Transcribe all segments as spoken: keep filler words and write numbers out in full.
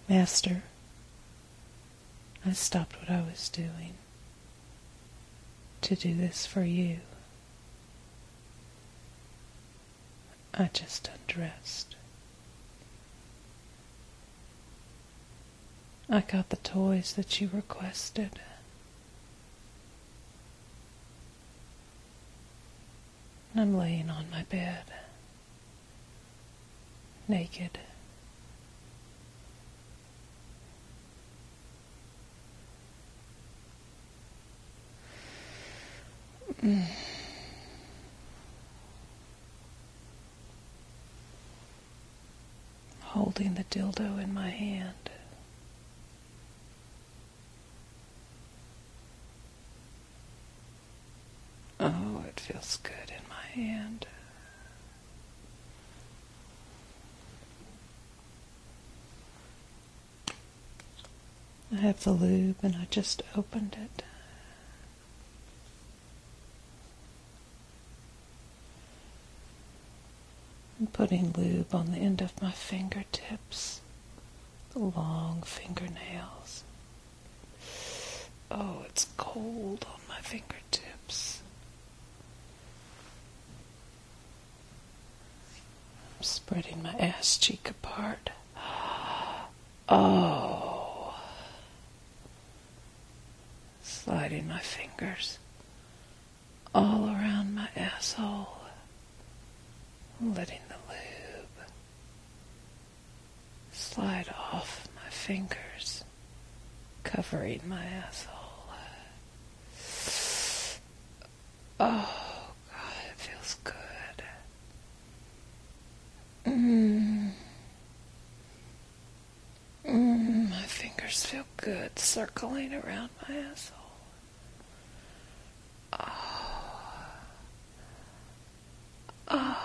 Master, I stopped what I was doing to do this for you. I just undressed. I got the toys that you requested. I'm laying on my bed, naked. Mm. Holding the dildo in my hand. Oh, it feels good in my hand. I have the lube and I just opened it. I'm putting lube on the end of my fingertips, the long fingernails. Oh, it's cold on my fingertips. I'm spreading my ass cheek apart. Oh. Sliding my fingers all around my asshole. Letting the lube slide off my fingers, covering my asshole. Oh, God, it feels good. Mm. Mm, my fingers feel good circling around my asshole. Oh. Oh.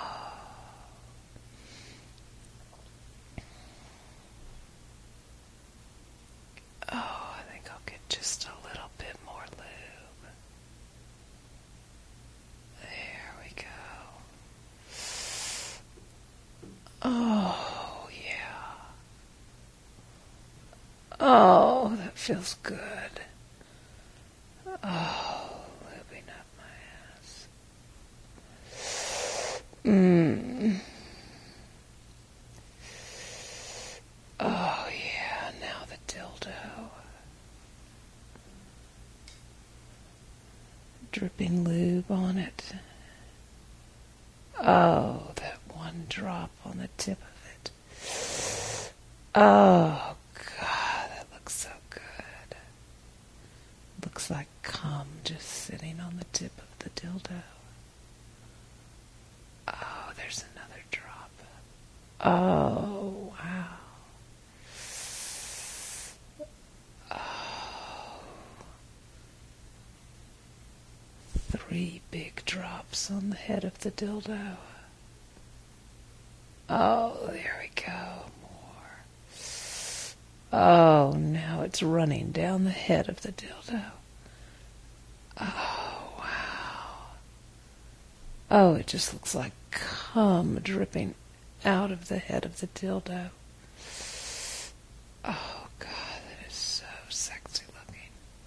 Oh, I think I'll get just a little bit more lube. There we go. Oh, yeah. Oh, that feels good. Oh, lubing up my ass. Mmm. Oh, yeah, now the dildo. Dripping lube on it. Oh, that one drop on the tip of it. Oh, God, that looks so good. Looks like cum just sitting on the tip of the dildo. Oh, there's another drop. Oh, wow. Oh. Three big drops on the head of the dildo. Oh, there we go. More. Oh, now it's running down the head of the dildo. Oh, wow. Oh, it just looks like cum dripping out of the head of the dildo. Oh, God, that is so sexy looking.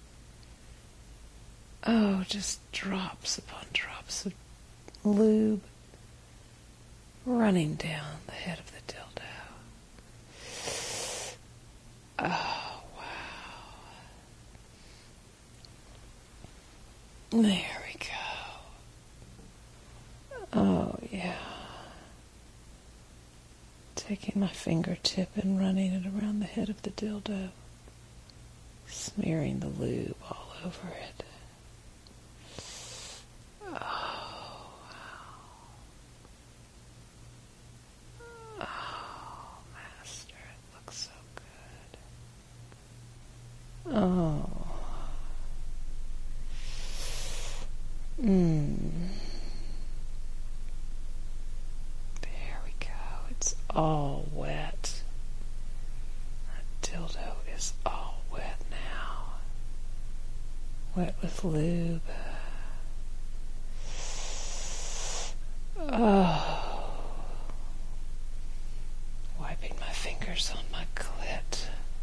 Oh, just drops upon drops of lube running down the head of the dildo. Oh, wow. There we go. Oh, yeah. Taking my fingertip and running it around the head of the dildo. Smearing the lube all over it. Oh, wow. Oh, Master, it looks so good. Oh. Mmm. There we go. It's all wet. That dildo is all wet now. Wet with lube. Oh. Wiping my fingers on my clit.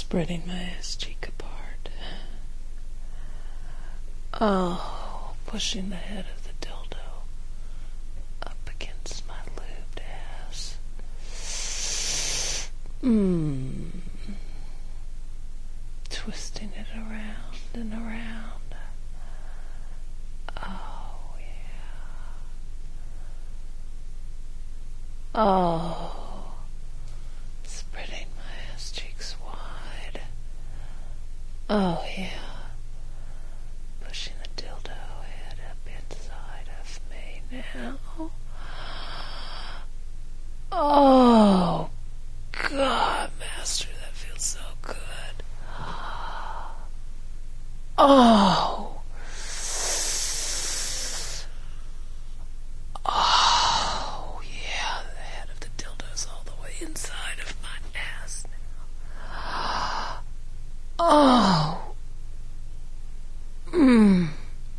spreading my ass cheek apart. Oh, pushing the head of the dildo up against my lubed ass. Mmm. Twisting it around and around. Oh, yeah. Oh. Spreading my ass cheeks wide. Oh, yeah. Pushing the dildo head up inside of me now. Oh, God, Master, that feels so good. Oh. Oh, yeah, the head of the dildo's all the way inside of my ass now. Oh. Mmm.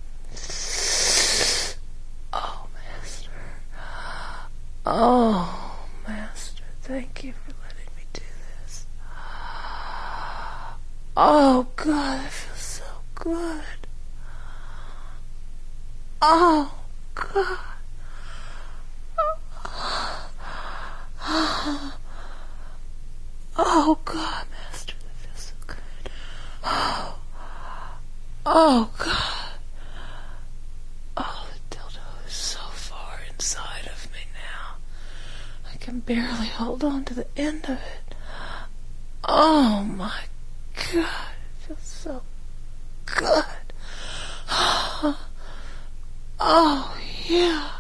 Oh, Master. Oh, Master, thank you for letting me do this. Oh, God, that feels so good. Oh, God. Oh, God, Master, that feels so good. Oh, oh God. Oh, the dildo is so far inside of me now. I can barely hold on to the end of it. Oh, my God, it feels so good. Oh, yeah.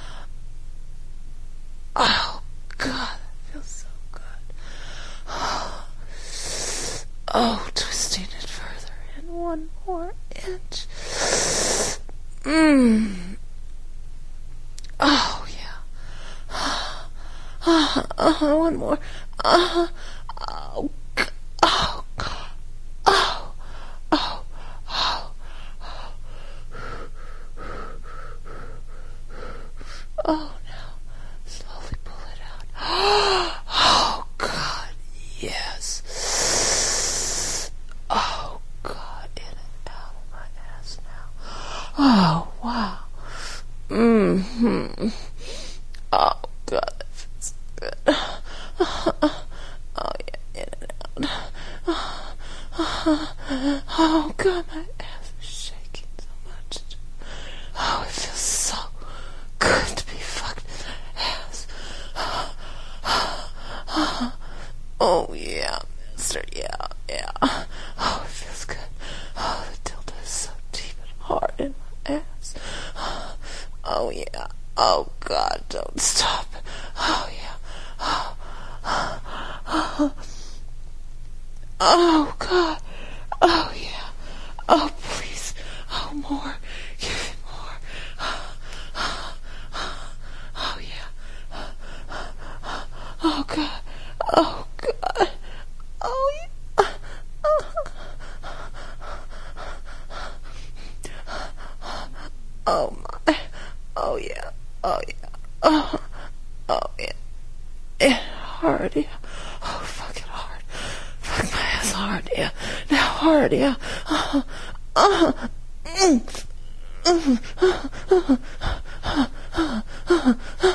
Oh, God, that feels so good. Oh, twisting it further in one more inch. Mmm. Oh, yeah. Uh, uh, one more. Uh, oh, oh, oh, oh, oh, oh, now, slowly pull it out. Oh, God, yes. Oh, God, in and out of my ass now. Oh, wow. Mm-hmm. Oh, God, that feels good. Oh, yeah, in and out. Oh, God, my ass is shaking so much. Oh, it feels so good to be fucked in the ass. Oh, yeah, Master, yeah, yeah. Oh, it feels good. Oh, the dildo is so deep and hard in my ass. Oh, yeah. Oh, God, don't stop. Oh, yeah. Oh, oh, oh, God. Oh, yeah. Oh, please. Oh, more. Give it more. Oh, yeah. Oh, God. Oh, God. Oh, yeah. Oh, my. Oh, yeah. Oh, yeah. Oh, oh, yeah. Yeah, hard, yeah. Oh, fuck it hard. Fuck my ass hard, yeah. Now hard, yeah. Uh, uh, mm, mm, uh, uh, uh, uh, uh,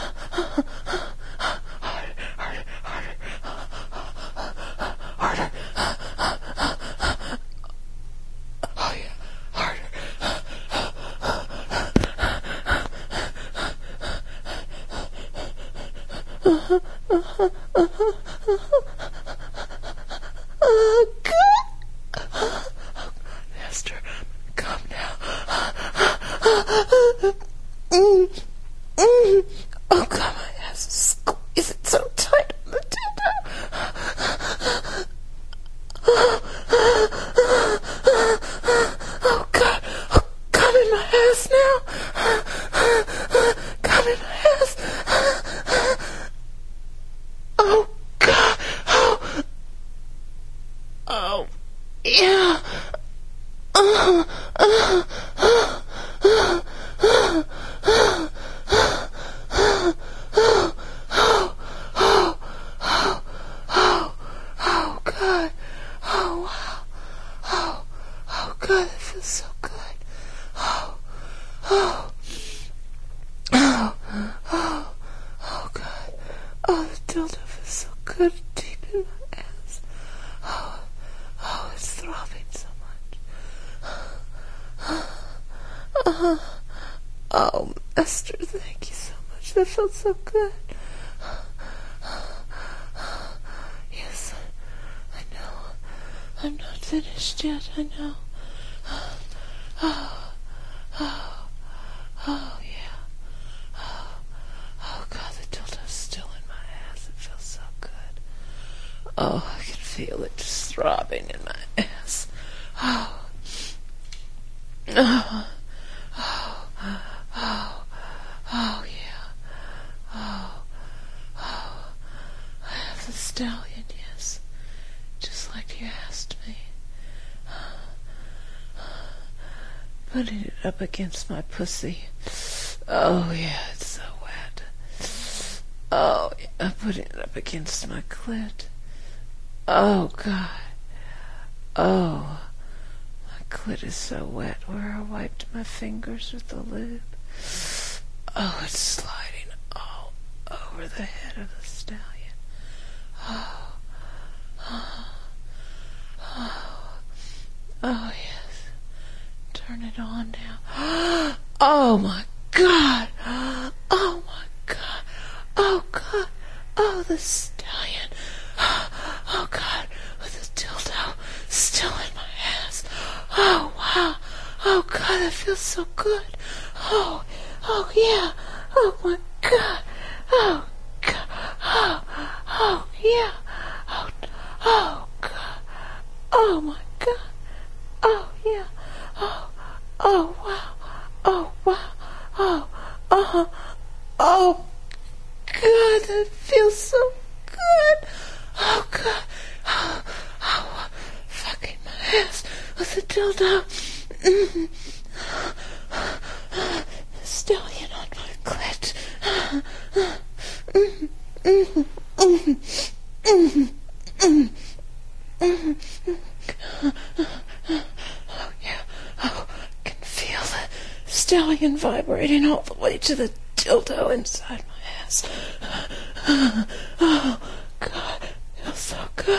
harder, harder, harder, harder. Oh, yeah, harder. Oh, God. Master, come now. Mm, mm. Oh, God, my ass is squeezing so tight on the dildo. Oh, God. Oh, come in my ass now. Come in my ass. Oh, God. Oh, oh, yeah. Uh, uh, uh, uh, uh, uh, oh, oh, oh, oh, God. Oh, Oh, the dildo feels so good deep in my ass. Oh, oh, it's throbbing so much. Uh, oh, Master, thank you so much. That felt so good. Yes, I know. I'm not finished yet, I know. Oh, oh, oh, yeah. Oh, oh, God, the dildo's still in my ass. It feels so good. Oh, I can feel it just throbbing in my ass. Oh, oh, oh, oh, oh, yeah. Oh, oh, I have the stallion, yes. Just like you asked me. Putting it up against my pussy. Oh, yeah, it's so wet. Oh, yeah, putting it up against my clit. Oh, God. Oh, my clit is so wet where I wiped my fingers with the lube. Oh, it's sliding all over the head of the stallion. Oh, oh, oh, oh, yes. Turn it on now. Oh, my God. Oh, my God. Oh, God. Oh, the stallion. Oh, God. With the dildo still in my ass. Oh, wow. Oh, God, that feels so good. Oh, oh, yeah. Oh, my God. Oh, God. Oh, oh, yeah. Oh, oh, God. Oh, my God. Oh, yeah. Oh, oh, wow. Oh, wow. Oh, uh-huh. Oh, God, that feels so good. Oh, God. Oh, oh, fucking my ass with the dildo. Mm-hmm. The stallion on my clit. Mm-hmm. Mm-hmm. Mm-hmm. Mm-hmm. Mm-hmm. Mm-hmm. Oh, yeah. Oh, I can feel the stallion vibrating all the way to the dildo inside my ass. Oh, God, it feels so good.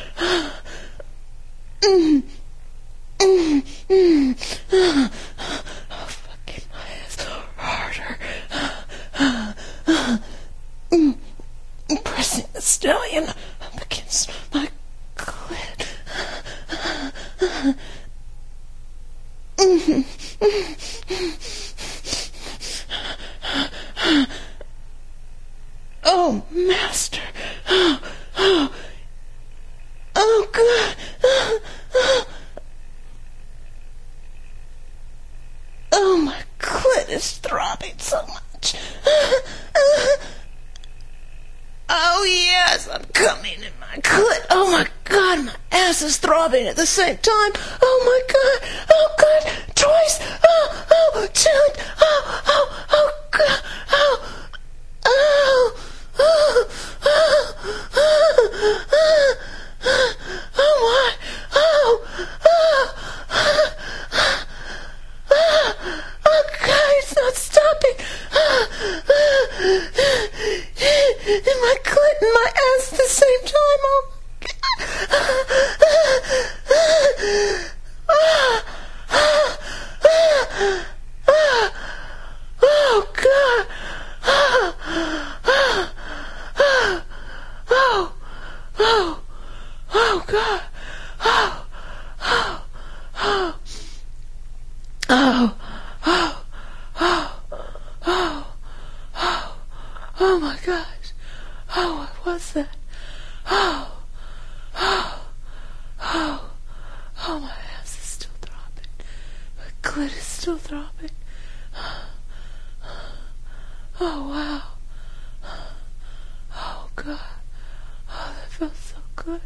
Mm, mm, mm. Oh, fucking my ass harder. Mm, pressing the stallion up against my clit. Oh, Master. Oh, oh, oh, God. Oh, oh. Oh, my clit is throbbing so much. Oh, yes, I'm coming in my clit. Oh, my God, my ass is throbbing at the same time. Oh, my God. Oh, God, twice. Oh, oh, two. Oh, oh, oh, God. Oh, oh, oh, oh, oh, oh, oh, my. Oh, oh, oh, oh, God, it's not stopping. In my clit and my ass at the same time. Oh, oh, God. Oh, oh, oh, God. Oh, oh, oh, oh, oh, oh, oh, oh, oh, my gosh. Oh, what was that? Oh, oh, oh, oh, my ass is still throbbing. My clit is still throbbing. Oh, wow. Oh, God. Oh, that feels so good.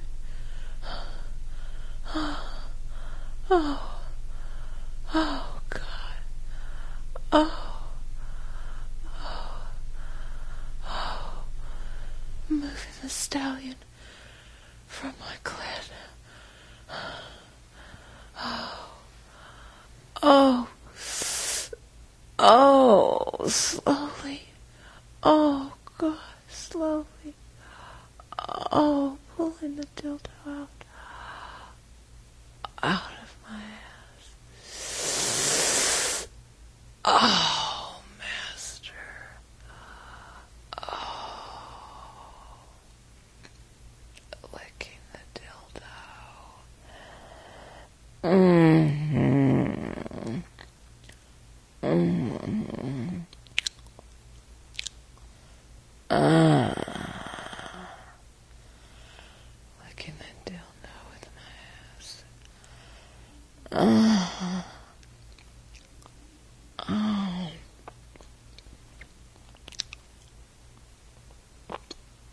Oh, oh, oh, God. Oh, oh, oh. Moving the stallion from my clit. Oh, oh, oh, slowly. Oh, God. slowly. Oh, pulling the dildo out. Out of my ass. Oh, master. Oh. Licking the dildo. Mm-hmm. Mm-hmm. Ah. Licking the dildo with my ass. Ah. Oh.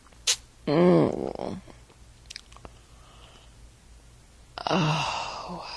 Mm. Oh.